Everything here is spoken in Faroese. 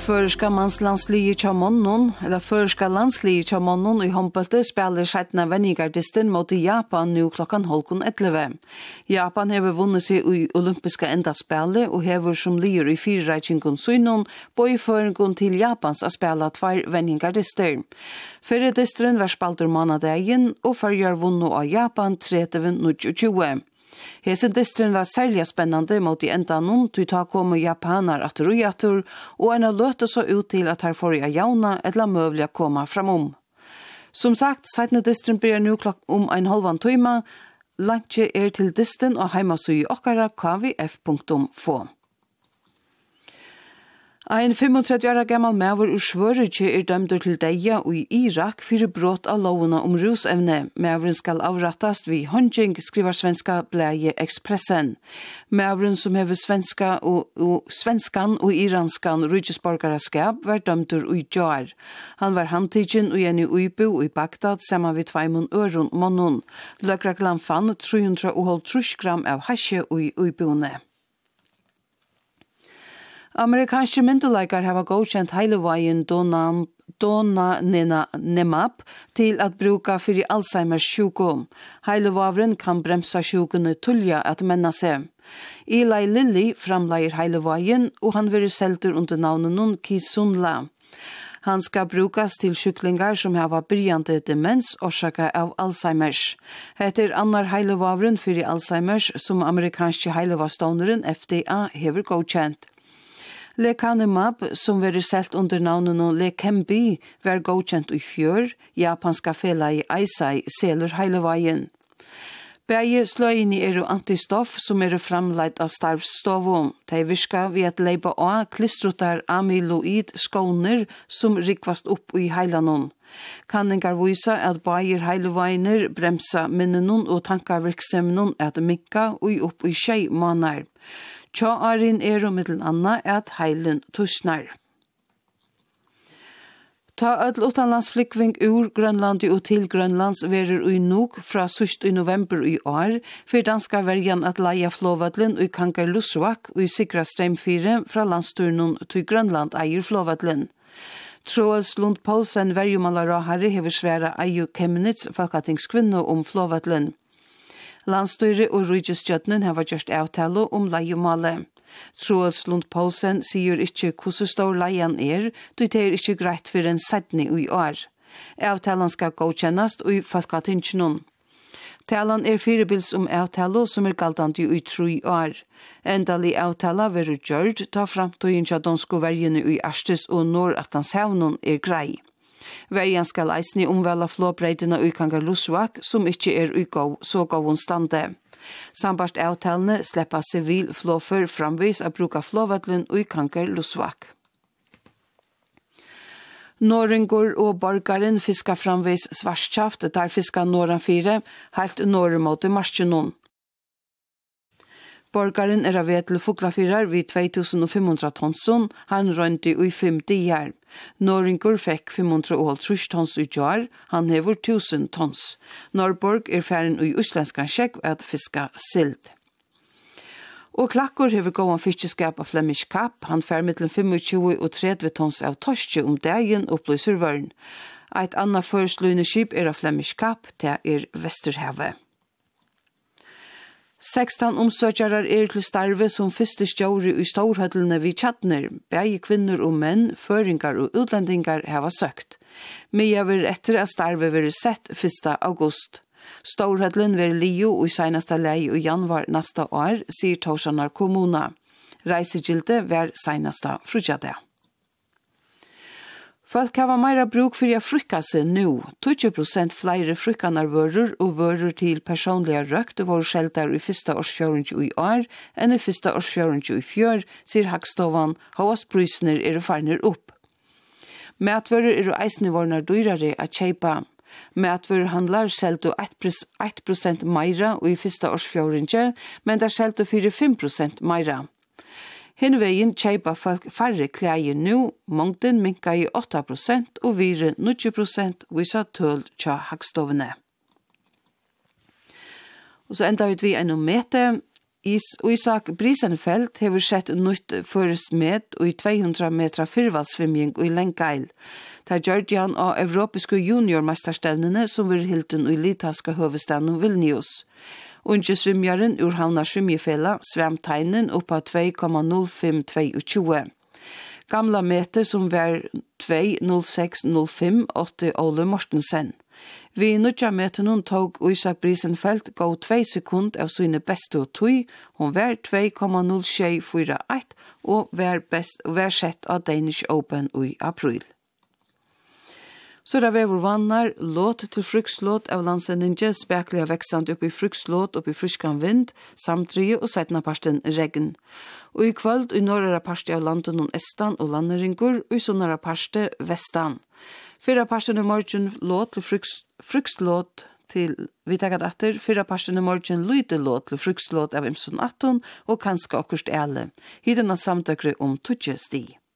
Førska manslandslige Chamonnon, eller førska landslige Chamonnon i håndbølte spiller skjettene vennigardisten mot Japan nå klokken 11:30. Japan har vunnet seg i olympiske endaspillet og hever som lier i fyrreikingen synon på i føringen til Japans å spille tvær venningardister. Fyrre disteren var spalter manadagen og førjer vunnet av Japan 30-20. Hesen distren var særlig spennende mot i endanon, til ta kommer japaner at rujater, og en av løte så ut til at her får jeg jauna eller møvlig komme framom. Som sagt, seitne distren blir nå om 1,5 time. Lunsje til distren og heimasøy okkara kvf.fo. Ein 35 gammal maver ur Svøritje dømd til deia og i Irak fyrir brot av lovene om rusevne. Maveren skal avrattast vid håndjeng, skriver svenska blæje Expressen. Maveren som hever svenskan og iranskan rujusborgaraskap var dømd i jar. Han var handtidgen og igjen i Uibu og i Bagdad sammen vid 2 øron månån. Løkraklan fann 330 gram av hasje og i Uibune. Amerikanske myndigheter har godkjent heileveien donanemab til at bruka for Alzheimers sjukdom. Heilevavren kan bremsa sjukene tulja at menna seg. Eli Lilly framleier heileveien, og han vil selter under navnet Kisunla. Han skal brukas til sjuklingar som har brygjande demens orsaka av Alzheimers. Heter annar heilevavren for Alzheimers som amerikanske heilevavstånderen FDA hever godkjent. Lecanemab, som var selt under navnet Lekembi, var godkjent i fjør. Japanska fela i Eisai seler heileveien. Begge sløyene antistoff som framleit av starvstoven. De virka ved at leipa av klistrutar amyloid skåner som rikvast opp i heilanon. Kanningar visa at begge heileveiner bremsa minnenon og tankavirksemnon at mikka og opp i 6 måneder. Tjaarin mittelen anna at heilen tusnar. Ta öll utanlandsflikving ur Grønland og til Grønlands verer i nok fra sust i november i år, for danska verjan at leia flåvadlen i Kangerlussuaq og i sikra streimfire fra landsturnon til Grønland eier flåvadlen. Troels Lund Poulsen verjumalarahare hever sværa Eiju Kemnitz folketingskvinne om flåvadlen. Landstyre og Rujustjøtnen har gjort avtale om leiemale. Troels Lund Poulsen sier ikke hvordan stor leien det ikke greit for en setning i år. Avtalen skal godkjennast i folketingskvinne. Talan firebils om avtale som galtande i 3 år. Endelig avtale vil gjørt ta fram til danske verjene i Arstes og Nord-Atlantshavnen grei. Verjan skal eisne omvela flåbreidene i Kangerlussuaq, som ikke i så god stande. Sambart avtalene slipper sivil flåfer framvis av bruka flåvadlen i Kangerlussuaq. Norringur og borgaren fiskar framvis svarskjaft, der fiskar Norran 4, helt norr mot Marsjenon. Borgaren av ved til Fuglafyrar vid 2500 tonson, han rønte i 5 dier. Norringur fikk 530 tons i jar, han hever 1000 tons. Norrborg ferden i uslenska sjekk at fiska sild. Og Klakkur hever gåan fiskeskap av Flemish Kapp, han fer mellom 25 og 30 tons av torske om dagen opplyser vørn. Et annet førsløyneskip av Flemish Kapp, det Vesterhavet. 16 omsøkjarar til starve som første stjåre i storhødlene vid Tjatner. Begge kvinner og menn, føringar og utlendingar hava søkt. Mye var etter at starve var sett 1. august. Storhødlen var lio i senaste lei i januar neste år, sier Torsanar kommuna. Reisegilde var senaste frutjade. Folk har meira bruk for å frukka seg nå. 20% flere frukkanar vører og vører til personlige røkt var skjelter i 1. årsfjøring i år enn i 1. årsfjøring i fjør, sier Hagstovan, havas prysner farner opp. Matvører eisnivårene dyrere å kjeipa. Matvører handlar skjelter 1% meira i 1. årsfjøring, men det skjelter 4-5% meira. Hinvegen kjeipa folk færre klæger nå, mongden minka i 8% og vire 90% visa tøl tja Hagstovene. Og så enda vi en mete. Isak Brisenfeldt hever sett nytt først med og i 200 meter fyrvalsvimjing og i Lengeil. Der gjør han av europeiske juniormesterstevnene som vil hilden i litauiske høvestaden Vilnius. Unge svimjaren ur Havna svimjefella svem tegnen opp av 2,0522. Gamla mete som var 2,0605 åtte Ole Mortensen. Vi nødja meten tog Isak Brisenfeldt gå 2 sekund av sine beste tøy. Hun var 2,0641 og var sett av Danish Open i april. Så da vi vannar låt til frukslåt av landsendinge, spekliga veksant upp i frukslåt, upp i fruskan vind, samtrye og setna parsten regn. Og i kvöld i norra parste av landet noen estan og landeringur, og i sunnara parste vestan. Fyra parsten i morgen låt til frukslåt til vidtagat atter, fyra parsten i morgen lyde låt til frukslåt av Imson 18 og kanskje akkurst ele. Hidden av samtøkre 20 sti.